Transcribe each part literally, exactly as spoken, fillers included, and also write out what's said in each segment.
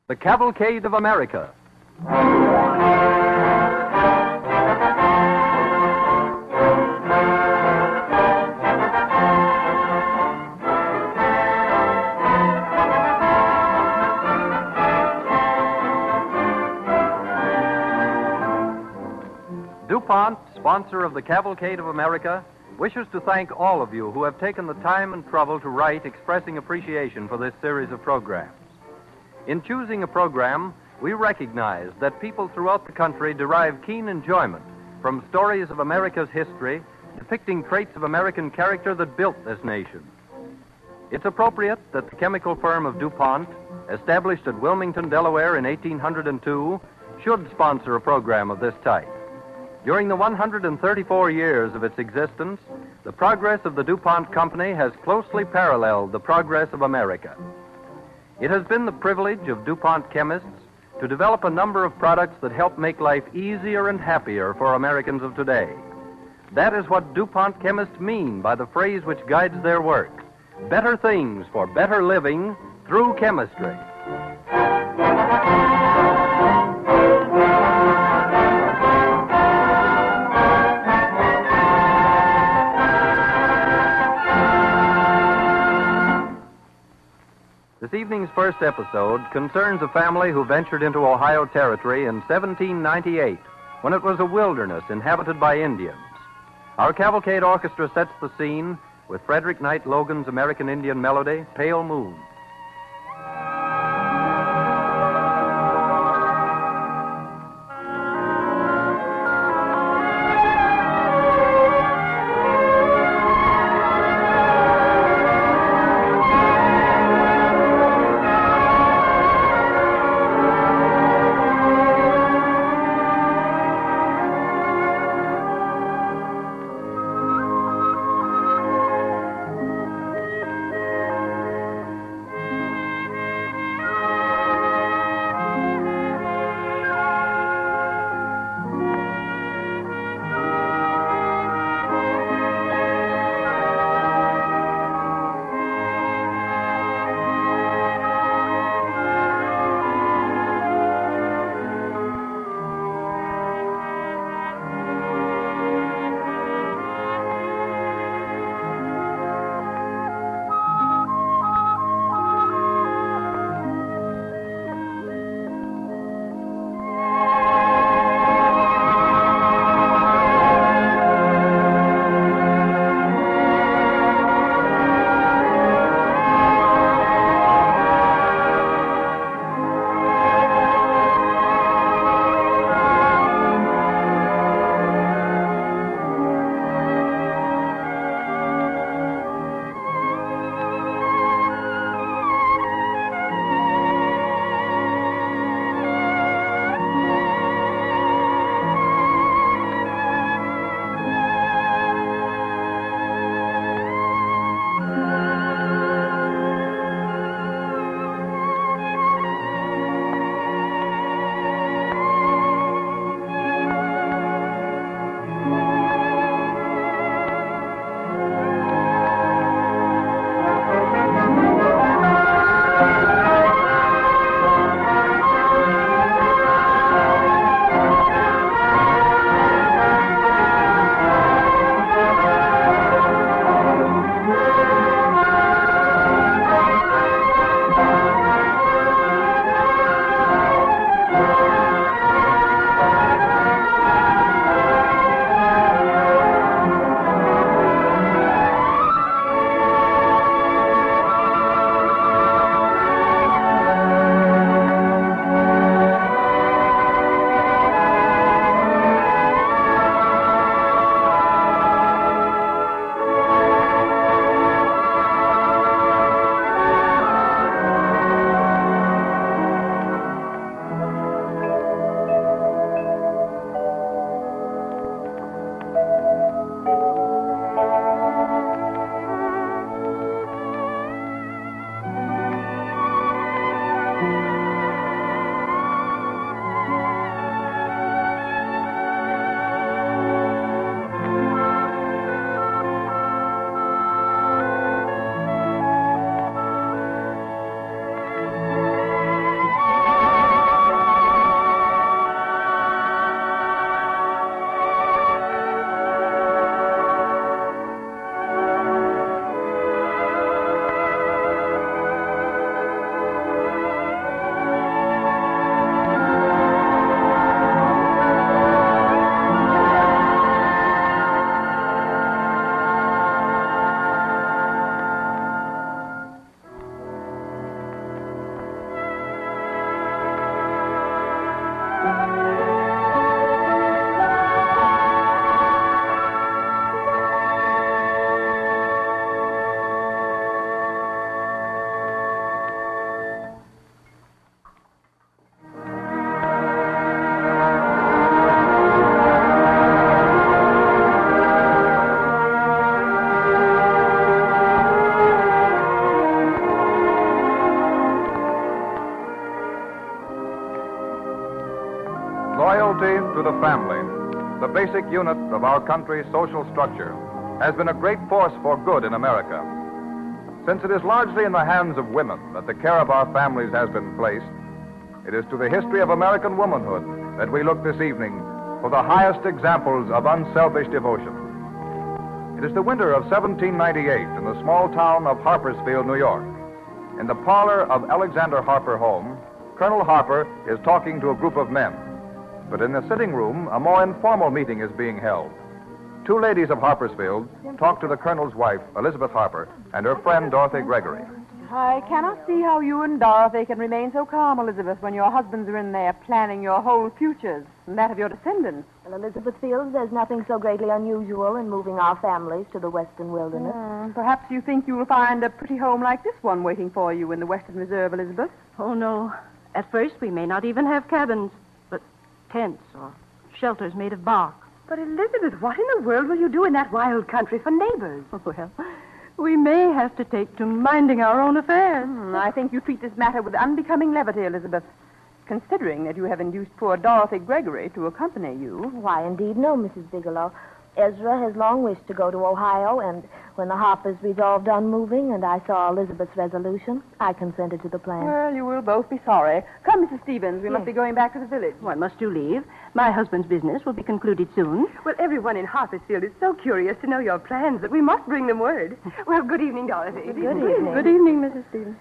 The Cavalcade of America. DuPont, sponsor of the Cavalcade of America, wishes to thank all of you who have taken the time and trouble to write expressing appreciation for this series of programs. In choosing a program, we recognize that people throughout the country derive keen enjoyment from stories of America's history, depicting traits of American character that built this nation. It's appropriate that the chemical firm of DuPont, established at Wilmington, Delaware in eighteen oh two, should sponsor a program of this type. During the one hundred thirty-four years of its existence, the progress of the DuPont Company has closely paralleled the progress of America. It has been the privilege of DuPont chemists to develop a number of products that help make life easier and happier for Americans of today. That is what DuPont chemists mean by the phrase which guides their work: better things for better living through chemistry. This evening's first episode concerns a family who ventured into Ohio Territory in seventeen ninety-eight, when it was a wilderness inhabited by Indians. Our Cavalcade Orchestra sets the scene with Frederick Knight Logan's American Indian melody, Pale Moon. Loyalty to the family, the basic unit of our country's social structure, has been a great force for good in America. Since it is largely in the hands of women that the care of our families has been placed, it is to the history of American womanhood that we look this evening for the highest examples of unselfish devotion. It is the winter of seventeen ninety-eight in the small town of Harpersfield, New York. In the parlor of Alexander Harper home, Colonel Harper is talking to a group of men. But in the sitting room, a more informal meeting is being held. Two ladies of Harpersfield talk to the Colonel's wife, Elizabeth Harper, and her friend, Dorothy Gregory. I cannot see how you and Dorothy can remain so calm, Elizabeth, when your husbands are in there planning your whole futures and that of your descendants. Well, Elizabeth feels there's nothing so greatly unusual in moving our families to the western wilderness. Mm, perhaps you think you'll find a pretty home like this one waiting for you in the western reserve, Elizabeth. Oh, no. At first, we may not even have cabins, but tents or shelters made of bark. But, Elizabeth, what in the world will you do in that wild country for neighbors? Well, we may have to take to minding our own affairs. Mm, I think you treat this matter with unbecoming levity, Elizabeth, considering that you have induced poor Dorothy Gregory to accompany you. Why, indeed, no, Missus Bigelow. Ezra has long wished to go to Ohio, and when the Harpers resolved on moving and I saw Elizabeth's resolution, I consented to the plan. Well, you will both be sorry. Come, Missus Stevens, we Yes. must be going back to the village. Why must you leave? My husband's business will be concluded soon. Well, everyone in Harpersfield is so curious to know your plans that we must bring them word. Well, good evening, Dorothy. Good evening. Good evening, Missus Stevens.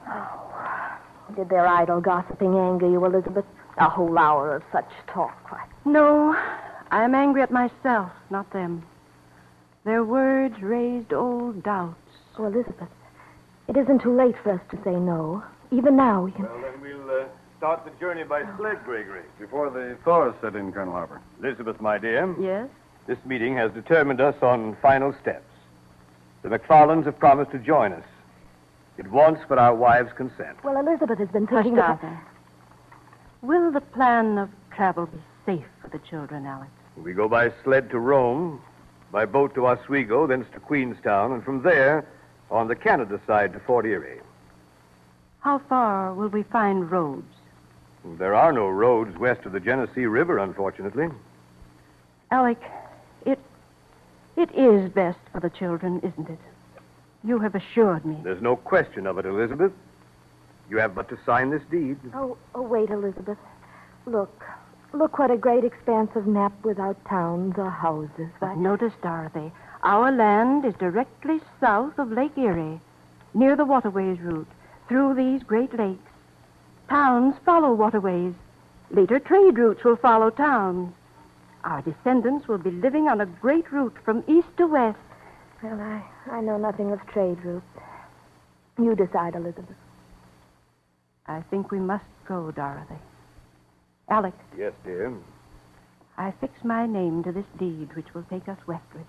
Did their idle gossiping anger you, Elizabeth? A whole hour of such talk. Why, No, I'm angry at myself, not them. Their words raised old doubts. oh, Elizabeth, it isn't too late for us to say no. Even now, we can... Well, then we'll uh, start the journey by sled, Gregory. Before the thaws set in, Colonel Harper. Elizabeth, my dear. Yes? This meeting has determined us on final steps. The McFarlands have promised to join us. It wants but our wives' consent. Well, Elizabeth has been Hush, thinking about... Dorothy. Will the plan of travel be safe for the children, Alex? We go by sled to Rome, by boat to Oswego, thence to Queenstown, and from there on the Canada side to Fort Erie. How far will we find roads? There are no roads west of the Genesee River, unfortunately. Alec, it it is best for the children, isn't it? You have assured me. There's no question of it, Elizabeth. You have but to sign this deed. Oh, oh, wait, Elizabeth. Look. Look what a great expanse of map without towns or houses. But notice, Dorothy, our land is directly south of Lake Erie, near the waterways route, through these great lakes. Towns follow waterways. Later trade routes will follow towns. Our descendants will be living on a great route from east to west. Well, I, I know nothing of trade routes. You decide, Elizabeth. I think we must go, Dorothy. Alec, Yes, dear. I fix my name to this deed which will take us westward.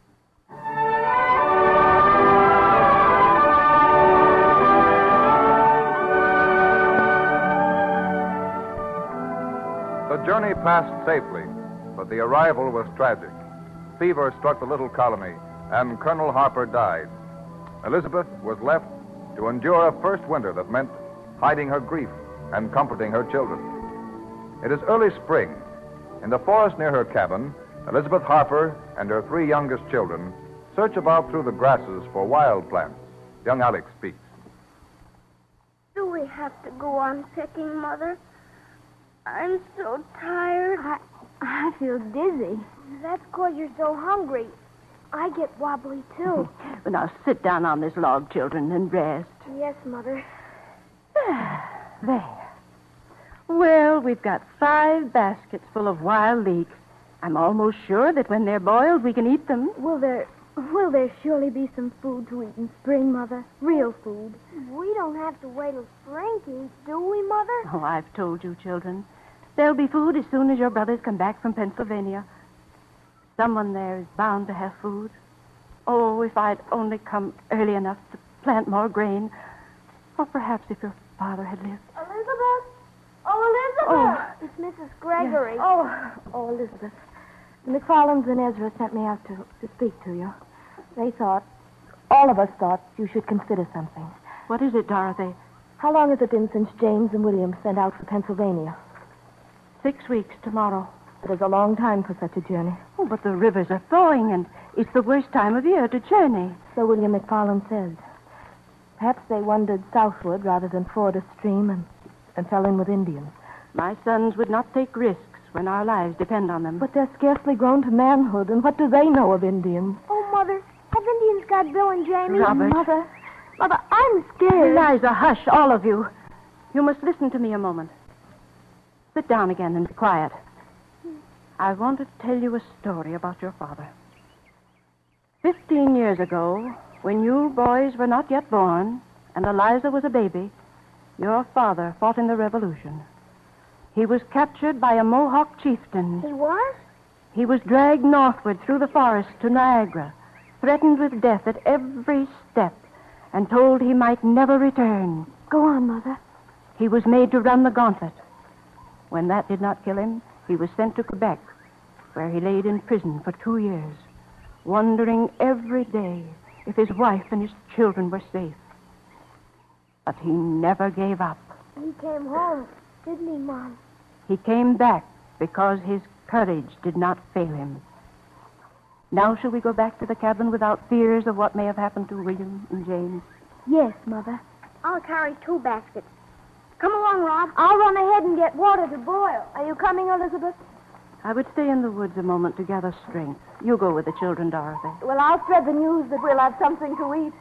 The journey passed safely, but the arrival was tragic. Fever struck the little colony, and Colonel Harper died. Elizabeth was left to endure a first winter that meant hiding her grief and comforting her children. It is early spring. In the forest near her cabin, Elizabeth Harper and her three youngest children search about through the grasses for wild plants. Young Alex speaks. Do we have to go on picking, Mother? I'm so tired. I, I feel dizzy. That's because you're so hungry. I get wobbly, too. But now sit down on this log, children, and rest. Yes, Mother. There. Well, we've got five baskets full of wild leeks. I'm almost sure that when they're boiled, we can eat them. Will there will there surely be some food to eat in spring, Mother? Real food. We don't have to wait till spring to eat, do we, Mother? Oh, I've told you, children. There'll be food as soon as your brothers come back from Pennsylvania. Someone there is bound to have food. Oh, if I'd only come early enough to plant more grain. Or perhaps if your father had lived. Elizabeth? Oh, Elizabeth! Oh. It's Missus Gregory. Oh, oh, Elizabeth. The McFarlands and Ezra sent me out to, to speak to you. They thought, all of us thought, you should consider something. What is it, Dorothy? How long has it been since James and William sent out for Pennsylvania? Six weeks tomorrow. It is a long time for such a journey. Oh, but the rivers are thawing, and it's the worst time of year to journey. So William McFarland says. Perhaps they wandered southward rather than ford a stream and, and fell in with Indians. My sons would not take risks when our lives depend on them. But they're scarcely grown to manhood, and what do they know of Indians? Oh, Mother, have Indians got Bill and Jamie? Robert. Mother, Mother, I'm scared. Eliza, hush, all of you. You must listen to me a moment. Sit down again and be quiet. I want to tell you a story about your father. Fifteen years ago, when you boys were not yet born, and Eliza was a baby, your father fought in the Revolution. He was captured by a Mohawk chieftain. He was? He was dragged northward through the forest to Niagara, threatened with death at every step, and told he might never return. Go on, Mother. He was made to run the gauntlet. When that did not kill him, he was sent to Quebec, where he laid in prison for two years, wondering every day if his wife and his children were safe. But he never gave up. He came home, didn't he, Mom? He came back because his courage did not fail him. Now shall we go back to the cabin without fears of what may have happened to William and James? Yes, Mother. I'll carry two baskets. Come along, Rob. I'll run ahead and get water to boil. Are you coming, Elizabeth? I would stay in the woods a moment to gather strength. You go with the children, Dorothy. Well, I'll spread the news that we'll have something to eat.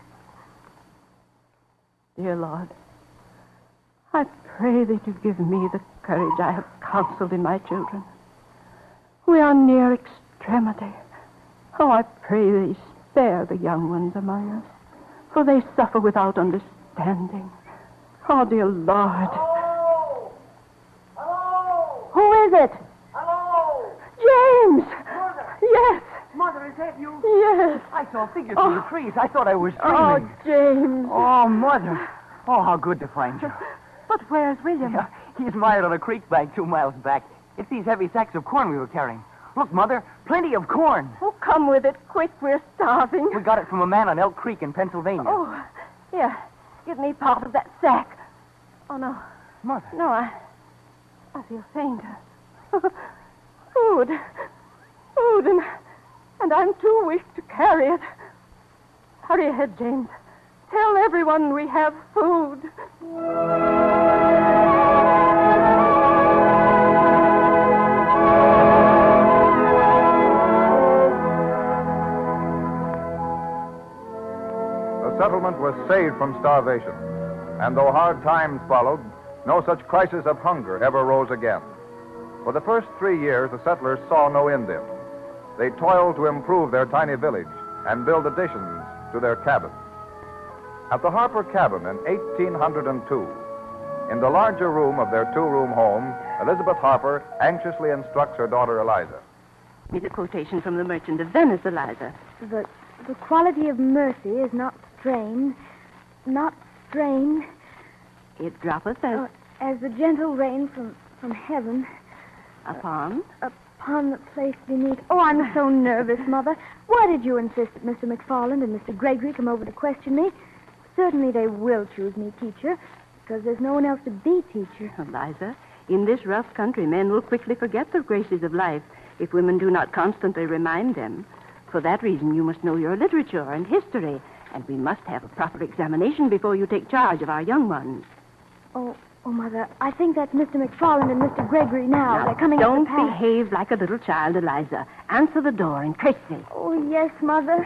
Dear Lord, I pray that you give me the courage I have counseled in my children. We are near extremity. Oh, I pray thee spare the young ones among us, for they suffer without understanding. Oh, dear Lord. Hello! Hello! Who is it? Hello! James! Mother! Yes! Mother, is that you? Yes! I saw figures through the trees. I thought I was Oh, dreaming. James! Oh, Mother. Oh, how good to find you. But where's William? Yeah, he's mired on a creek bank two miles back. It's these heavy sacks of corn we were carrying. Look, Mother, plenty of corn. Oh, come with it, quick. We're starving. We got it from a man on Elk Creek in Pennsylvania. Oh, here. Give me part of that sack. Oh, no. Mother. No, I... I feel faint. Food. Food, and... And I'm too weak to carry it. Hurry ahead, James. Tell everyone we have food. The settlement was saved from starvation, and though hard times followed, no such crisis of hunger ever rose again. For the first three years, the settlers saw no Indians. They toiled to improve their tiny village and build additions to their cabins. At the Harper cabin in eighteen oh two, in the larger room of their two-room home, Elizabeth Harper anxiously instructs her daughter Eliza. Need a quotation from the Merchant of Venice, Eliza. The, the quality of mercy is not strain, not strain, It droppeth as uh, as the gentle rain from, from heaven upon. upon the place beneath. Oh, I'm so nervous, Mother. Why did you insist that Mister McFarland and Mister Gregory come over to question me? Certainly they will choose me teacher, because there's no one else to be teacher. Eliza, in this rough country, men will quickly forget the graces of life if women do not constantly remind them. For that reason, you must know your literature and history, and we must have a proper examination before you take charge of our young ones. Oh, oh, Mother, I think that's Mister McFarland and Mister Gregory now. Now, They're coming don't up the path. behave like a little child, Eliza. Answer the door and curtsy. Oh, yes, Mother.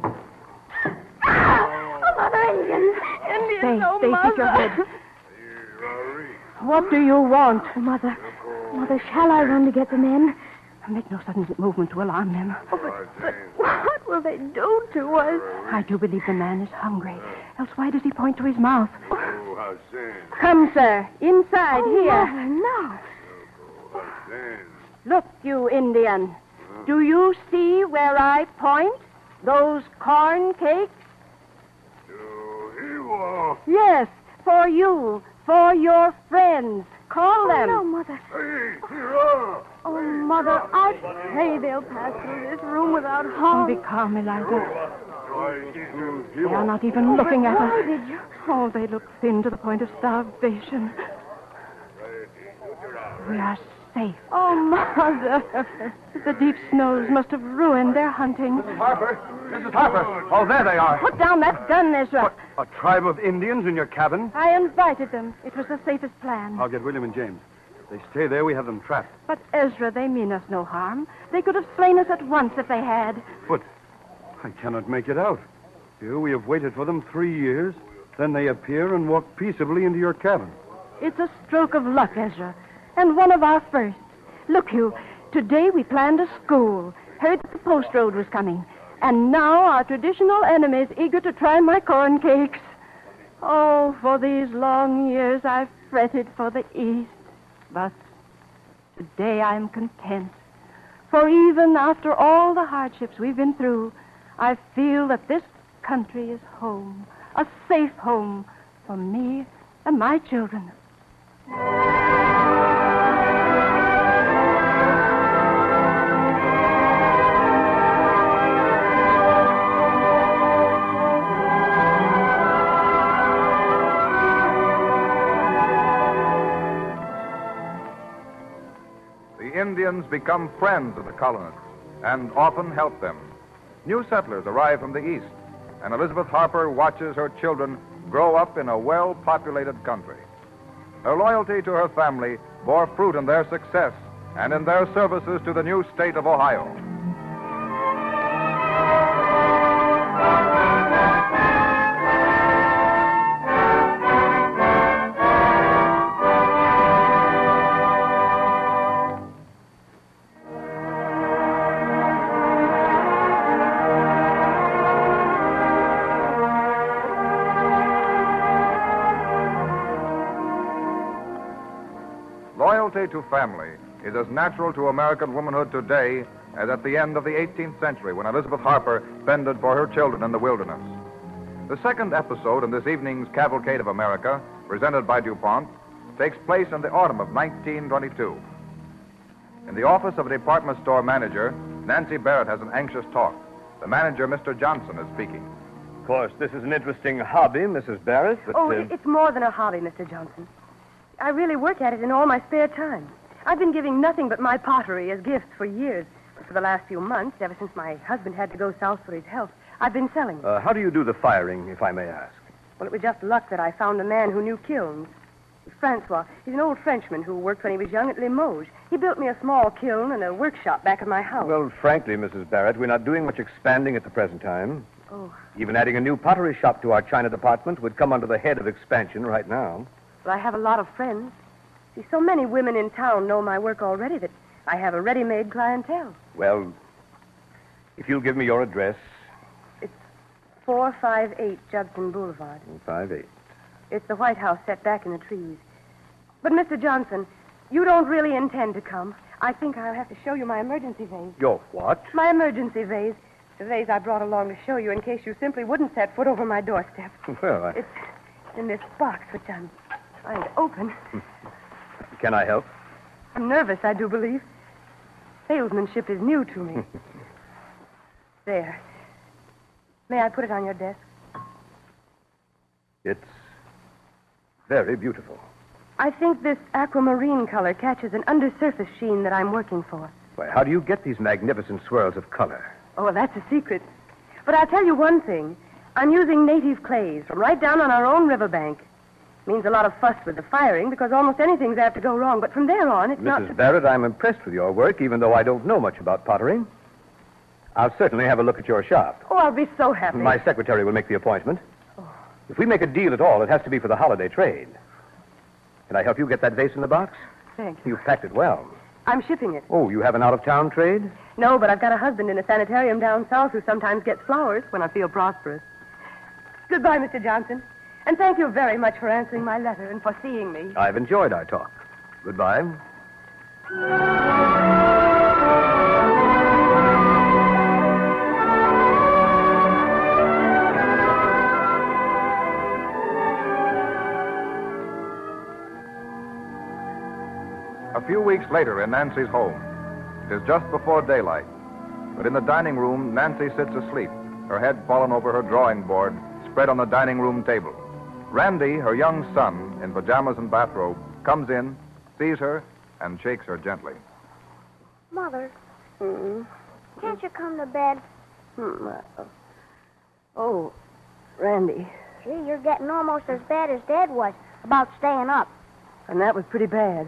Ah! Oh, Mother, Indians. Indians, Stay, oh, stay, Mother. keep your head. What do you want? Oh, Mother, Mother, shall I run to get the men? Make no sudden movement to alarm them. Oh, but, but what will they do to us? I do believe the man is hungry. Else why does he point to his mouth? Oh, Hassan. Come, sir. Inside Oh, here. Mother, no. Oh, Hassan. Look, you Indian. Do you see where I point? Those corn cakes? Oh, he was. Yes, for you. For your friends. Call Oh, them. no, Mother. Hey, here are. Oh, Mother, I pray they'll pass through this room without Oh, harm. be calm, Eliza. They They are not even looking at Why us. did you? Oh, they look thin to the point of starvation. We are safe. Oh, Mother. The deep snows must have ruined their hunting. Missus Harper! Missus Harper! Oh, there they are. Put down that gun, Ezra. A tribe of Indians in your cabin? I invited them. It was the safest plan. I'll get William and James. If they stay there, we have them trapped. But, Ezra, they mean us no harm. They could have slain us at once if they had. But I cannot make it out. Here we have waited for them three years. Then they appear and walk peaceably into your cabin. It's a stroke of luck, Ezra, and one of our first. Look, Hugh, today we planned a school, heard that the post road was coming, and now our traditional enemy is eager to try my corn cakes. Oh, for these long years I've fretted for the East, but today I'm content. For even after all the hardships we've been through, I feel that this country is home, a safe home for me and my children. The Indians become friends of the colonists and often help them. New settlers arrive from the east, and Elizabeth Harper watches her children grow up in a well-populated country. Her loyalty to her family bore fruit in their success and in their services to the new state of Ohio. Loyalty to family is as natural to American womanhood today as at the end of the eighteenth century when Elizabeth Harper fended for her children in the wilderness. The second episode in this evening's Cavalcade of America, presented by DuPont, takes place in the autumn of nineteen twenty-two. In the office of a department store manager, Nancy Barrett has an anxious talk. The manager, Mister Johnson, is speaking. Of course, this is an interesting hobby, Missus Barrett, but... Oh, uh, it's more than a hobby, Mister Johnson. I really work at it in all my spare time. I've been giving nothing but my pottery as gifts for years. But for the last few months, ever since my husband had to go south for his health, I've been selling. uh, how do you do the firing, if I may ask? Well, it was just luck that I found a man who knew kilns. Francois. He's an old Frenchman who worked when he was young at Limoges. He built me a small kiln and a workshop back at my house. Well, frankly, Missus Barrett, we're not doing much expanding at the present time. Oh. Even adding a new pottery shop to our China department would come under the head of expansion right now. Well, I have a lot of friends. See, so many women in town know my work already that I have a ready-made clientele. Well, if you'll give me your address. It's four five eight Judson Boulevard. Five eight. It's the White House set back in the trees. But, Mister Johnson, you don't really intend to come. I think I'll have to show you my emergency vase. Your what? My emergency vase. The vase I brought along to show you in case you simply wouldn't set foot over my doorstep. Well, I... It's in this box, which I'm trying to open. Can I help? I'm nervous, I do believe. Salesmanship is new to me. There. May I put it on your desk? It's very beautiful. I think this aquamarine color catches an undersurface sheen that I'm working for. Why, how do you get these magnificent swirls of color? Oh, well, that's a secret. But I'll tell you one thing. I'm using native clays from right down on our own riverbank. Means a lot of fuss with the firing because almost anything's apt to go wrong. But from there on, it's not... Missus Barrett, I'm impressed with your work, even though I don't know much about pottery. I'll certainly have a look at your shop. Oh, I'll be so happy. My secretary will make the appointment. Oh. If we make a deal at all, it has to be for the holiday trade. Can I help you get that vase in the box? Thank you. You've packed it well. I'm shipping it. Oh, you have an out-of-town trade? No, but I've got a husband in a sanitarium down south who sometimes gets flowers when I feel prosperous. Goodbye, Mister Johnson. And thank you very much for answering my letter and for seeing me. I've enjoyed our talk. Goodbye. A few weeks later in Nancy's home. It is just before daylight. But in the dining room, Nancy sits asleep, her head fallen over her drawing board, spread on the dining room table. Randy, her young son, in pajamas and bathrobe, comes in, sees her, and shakes her gently. Mother, Mm-mm. can't you come to bed? Hmm. uh, Oh, Randy. Gee, you're getting almost as bad as Dad was about staying up. And that was pretty bad.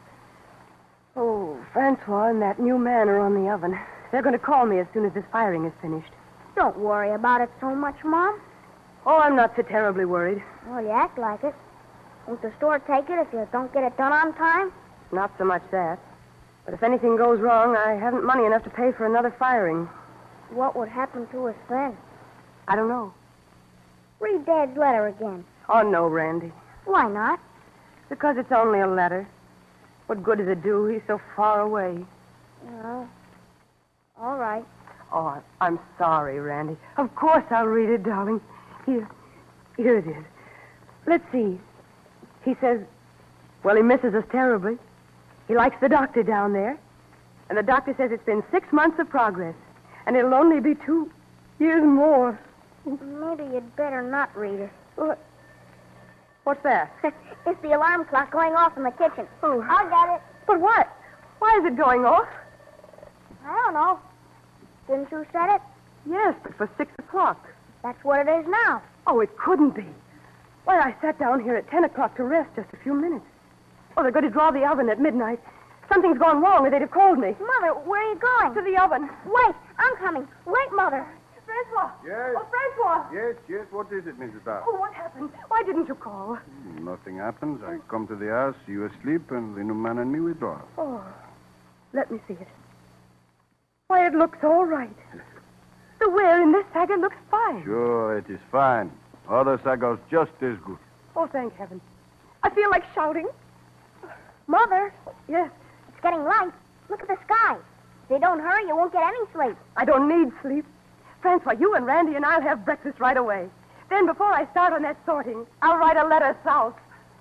Oh, Francois and that new man are on the oven. They're going to call me as soon as this firing is finished. Don't worry about it so much, Mom. Oh, I'm not so terribly worried. Well, you act like it. Won't the store take it if you don't get it done on time? Not so much that. But if anything goes wrong, I haven't money enough to pay for another firing. What would happen to us then? I don't know. Read Dad's letter again. Oh, no, Randy. Why not? Because it's only a letter. What good does it do? He's so far away. Oh. All right. Oh, I- I'm sorry, Randy. Of course I'll read it, darling. Here. Here it is. Let's see. He says, well, he misses us terribly. He likes the doctor down there. And the doctor says it's been six months of progress. And it'll only be two years more. Maybe you'd better not read it. What? What's that? It's the alarm clock going off in the kitchen. Oh. I'll get it. But what? Why is it going off? I don't know. Didn't you set it? Yes, but for six o'clock. That's what it is now. Oh, it couldn't be. Why, I sat down here at ten o'clock to rest just a few minutes. Oh, they're going to draw the oven at midnight. Something's gone wrong or they'd have called me. Mother, where are you going? To the oven. Wait, I'm coming. Wait, Mother. Francois. Yes? Oh, Francois. Yes, yes. What is it, Missus Dawes? Oh, what happened? Why didn't you call? Nothing happens. I come to the house, you asleep, and the new man and me withdraw. Oh, let me see it. Why, it looks all right. The wear in this saga looks fine. Sure, it is fine. Other sagos just as good. Oh, thank heaven. I feel like shouting. Mother, Yes, it's getting light. Look at the sky. If you don't hurry, you won't get any sleep. I don't need sleep. Francois, you and Randy and I'll have breakfast right away. Then, before I start on that sorting, I'll write a letter south.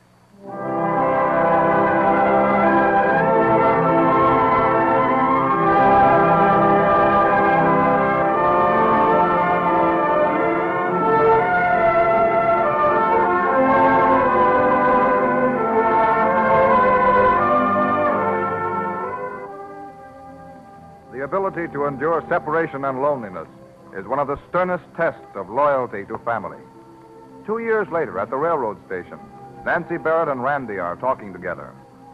The ability to endure separation and loneliness is one of the sternest tests of loyalty to family. Two years later, at the railroad station, Nancy Barrett and Randy are talking together.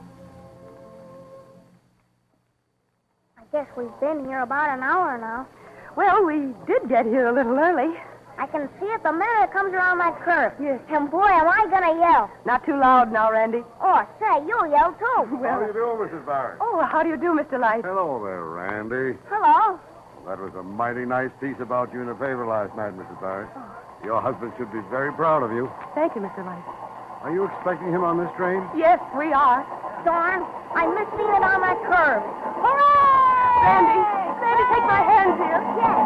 I guess we've been here about an hour now. Well, we did get here a little early. I can see it the minute it comes around that curve. Yes. And boy, am I going to yell. Not too loud now, Randy. Oh, say, you'll yell too. How do you do, Missus Barrett? Oh, how do you do, Mister Light? Hello there, Randy. Hello. That was a mighty nice piece about you in the paper last night, Missus Barrett. Your husband should be very proud of you. Thank you, Mister Light. Are you expecting him on this train? Yes, we are. Darn, I missed seeing it on that curve. Hooray! Randy, Randy, take my hand here.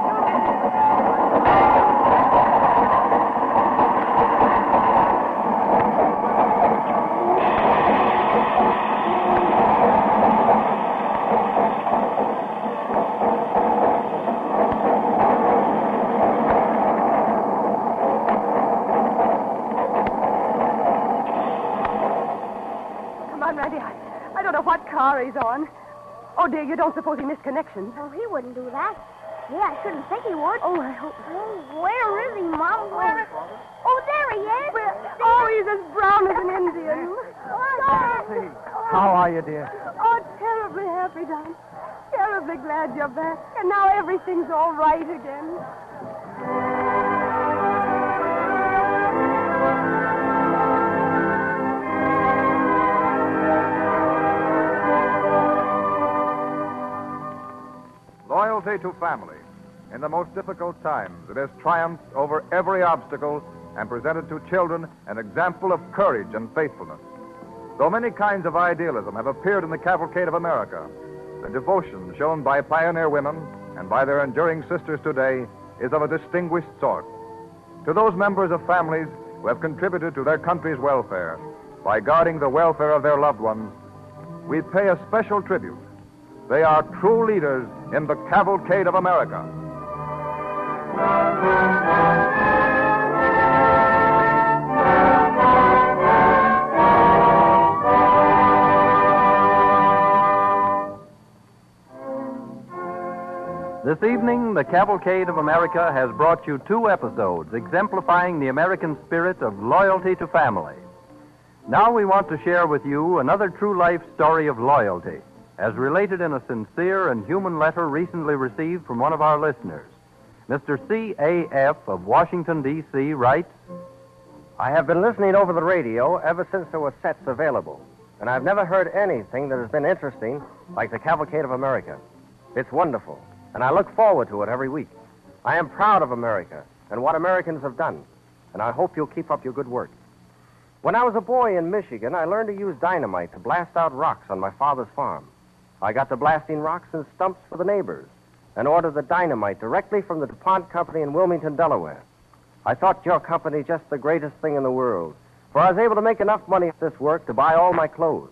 Come on, Randy. I, I don't know what car he's on. Oh, dear, you don't suppose he missed connections? Oh, he wouldn't do that. Yeah, I shouldn't think he would. Oh, I hope. Oh, where is he, Mom? Where? Oh, there he is. Where? Oh, he's as brown as an Indian. Oh, How are you, dear? Oh, terribly happy, Don. Terribly glad you're back. And now everything's all right again. Loyalty to family. In the most difficult times, it has triumphed over every obstacle and presented to children an example of courage and faithfulness. Though many kinds of idealism have appeared in the cavalcade of America, the devotion shown by pioneer women and by their enduring sisters today is of a distinguished sort. To those members of families who have contributed to their country's welfare by guarding the welfare of their loved ones, we pay a special tribute. They are true leaders in the cavalcade of America. This evening, the Cavalcade of America has brought you two episodes exemplifying the American spirit of loyalty to family. Now we want to share with you another true life story of loyalty, as related in a sincere and human letter recently received from one of our listeners. Mister C A F of Washington, D C writes, I have been listening over the radio ever since there were sets available, and I've never heard anything that has been interesting like the Cavalcade of America. It's wonderful, and I look forward to it every week. I am proud of America and what Americans have done, and I hope you'll keep up your good work. When I was a boy in Michigan, I learned to use dynamite to blast out rocks on my father's farm. I got to blasting rocks and stumps for the neighbors and ordered the dynamite directly from the DuPont Company in Wilmington, Delaware. I thought your company just the greatest thing in the world, for I was able to make enough money at this work to buy all my clothes.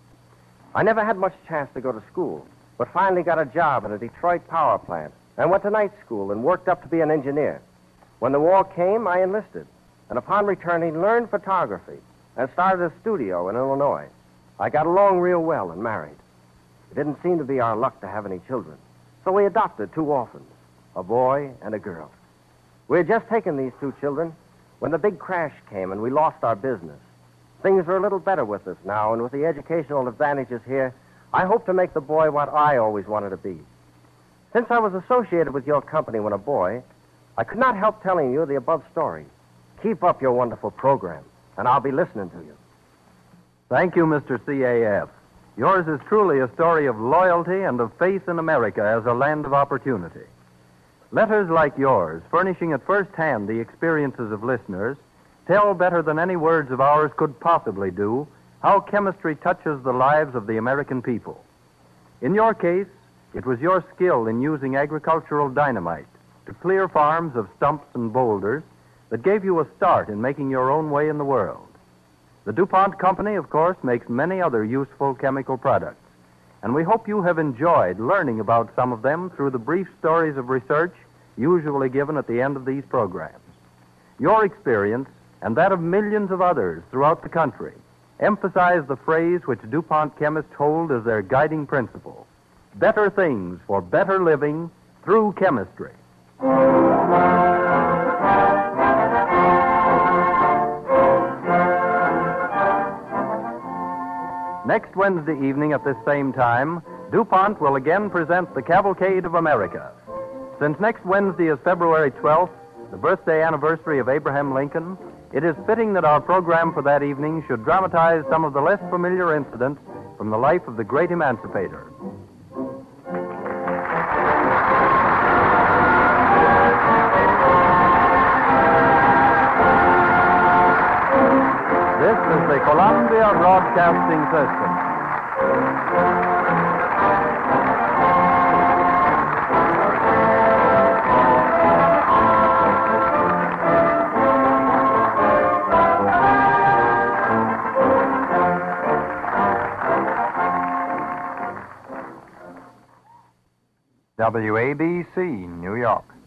I never had much chance to go to school, but finally got a job at a Detroit power plant and went to night school and worked up to be an engineer. When the war came, I enlisted, and upon returning, learned photography and started a studio in Illinois. I got along real well and married. It didn't seem to be our luck to have any children, so we adopted two orphans, a boy and a girl. We had just taken these two children when the big crash came and we lost our business. Things are a little better with us now, and with the educational advantages here, I hope to make the boy what I always wanted to be. Since I was associated with your company when a boy, I could not help telling you the above story. Keep up your wonderful program, and I'll be listening to you. Thank you, Mister C A F. Yours is truly a story of loyalty and of faith in America as a land of opportunity. Letters like yours, furnishing at first hand the experiences of listeners, tell better than any words of ours could possibly do how chemistry touches the lives of the American people. In your case, it was your skill in using agricultural dynamite to clear farms of stumps and boulders that gave you a start in making your own way in the world. The DuPont Company, of course, makes many other useful chemical products, and we hope you have enjoyed learning about some of them through the brief stories of research usually given at the end of these programs. Your experience, and that of millions of others throughout the country, emphasize the phrase which DuPont chemists hold as their guiding principle: better things for better living through chemistry. Next Wednesday evening at this same time, DuPont will again present the Cavalcade of America. Since next Wednesday is February twelfth, the birthday anniversary of Abraham Lincoln, it is fitting that our program for that evening should dramatize some of the less familiar incidents from the life of the great emancipator. This is the Columbia Broadcasting System. W A B C, New York.